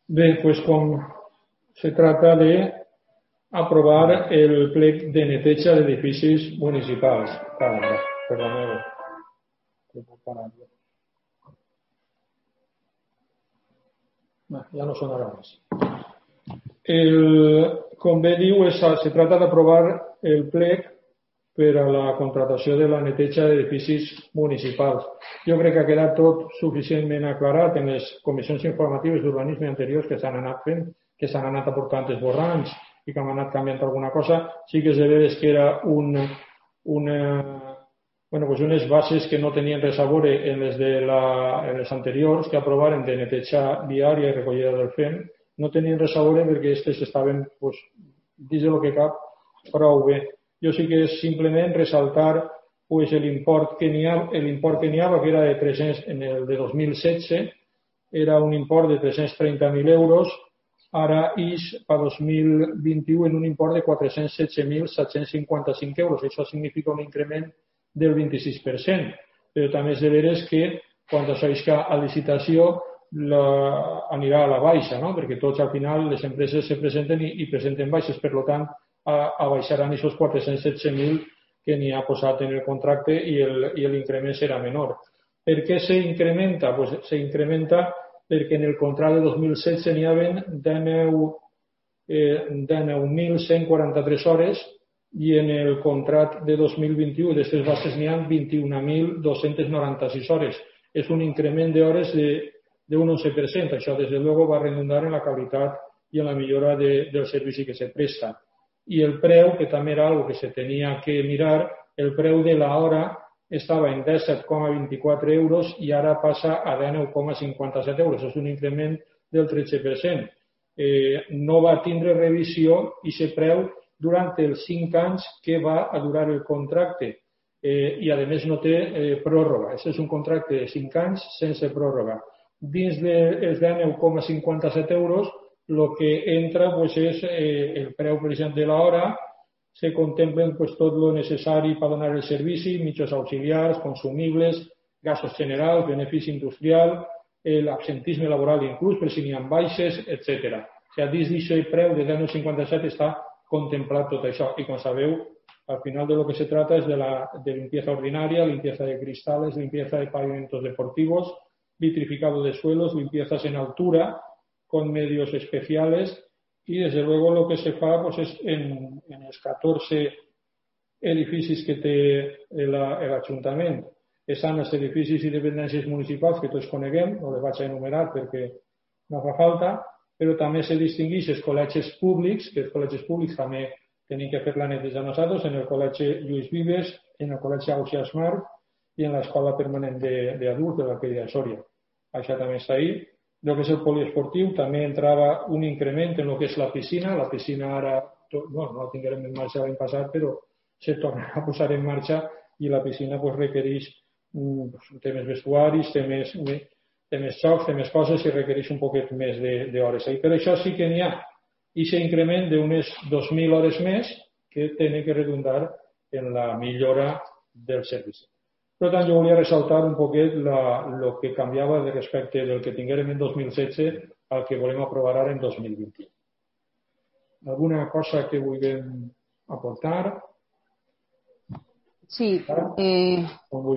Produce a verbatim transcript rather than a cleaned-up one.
Bé, pues com se trata de aprovar el plec de neteja d'edificis municipals. Caramba, perdoneu. Ja no sonarà més. El, com bé diu, es, se trata d'aprovar el plec per a la contratació de la neteja d'edificis municipals. Jo crec que ha quedat tot suficientment aclarat en les comissions informatives d'urbanisme anteriors que s'han anat fent, que s'han anat aportant esborrants i que han anat canviant alguna cosa. Sí que és de veres que era un, una, bueno, pues unes bases que no tenien res a veure en les, de la, en les anteriors que aprovaren de neteja viària i recollida del F E M. No tenien res a veure perquè aquestes estaven, pues, dins del que cap, prou bé. Jo sí que és simplement ressaltar pues, l'import que n'hi ha, l'import que n'hi ha, que era de tres-cents, en el de dos mil setze, era un import de tres-cents trenta mil euros, ara és per dos mil vint-i-u en un import de quatre-cents setze mil set-cents cinquanta-cinc euros. Això significa un increment del vint-i-sis per cent. Però també és de veres que quan això isca a licitació la, anirà a la baixa, no? Perquè tots al final les empreses se presenten i, i presenten baixes, per tant a, a baixaran aquests quatre-cents setze mil que n'hi ha posat en el contracte i l'increment serà menor. Per què s'incrementa? Pues s'incrementa perquè en el contracte de dos mil setze n'hi havia dinou mil cent quaranta-tres hores i en el contracte de dos mil vint-i-u d'aquestes bases n'hi ha vint-i-un mil dos-cents noranta-sis hores. És un increment d'hores de d'un onze per cent. Això, des de luego, va redundar en la qualitat i en la millora de, del servici que se presta. I el preu, que també era algo que se tenia que mirar, el preu de l'hora estava en disset coma vint-i-quatre euros i ara passa a dinou coma cinquanta-set euros. És un increment del tretze per cent. Eh, no va tindre revisió i se preu durant els cinc anys que va a durar el contracte. Eh, I, a més, no té eh, pròrroga. Aquest és un contracte de cinc anys sense pròrroga. Dins dels dinou coma cinquanta-set euros, el que entra pues, és eh, el preu, per exemple, de l'hora, se contemplen pues, tot el necessari per donar el servici, mitjans auxiliars, consumibles, gastos generals, benefici industrial, l'absentisme laboral inclús, per si n'hi ha baixes, etcètera. O sigui, dins d'aquest preu de dinou coma cinquanta-set està contemplat tot això. I com sabeu, al final de lo que se trata es de la de limpieza ordinaria, limpieza de cristales, limpieza de pavimentos deportivos, vitrificado de suelos, limpiezas en altura con medios especiales y desde luego lo que se fa pues, es en, en els catorze edificis que té l'Ajuntament. Estan els edificis i dependències municipals que tots coneguem, no les vaig a enumerar perquè no fa falta, però també se distingeix els col·legis públics, que els col·legis públics també tenim que fer la neteja nosaltres, en el col·legi Lluís Vives, en el col·legi Ausiàs Marc i en l'escola permanent d'adults de l'Arquella de Sòria. Això també està ahí. El que és el poliesportiu també entrava un increment en el que és la piscina. La piscina ara, no, no la tinguem en marxa l'any passat, però se torna a posar en marxa i la piscina pues, requereix um, temes vestuaris, temes, temes xocs, temes coses i requereix un poquet més d'hores. Per això sí que n'hi ha aquest increment d'unes dos mil hores més que tenen que redundar en la millora del servici. Per tant, jo volia ressaltar un poquet el que canviava de respecte del que tinguérem en dos mil setze al que volem aprovar ara en dos mil vint-i-u. Alguna cosa que vulguem aportar? Sí. Eh...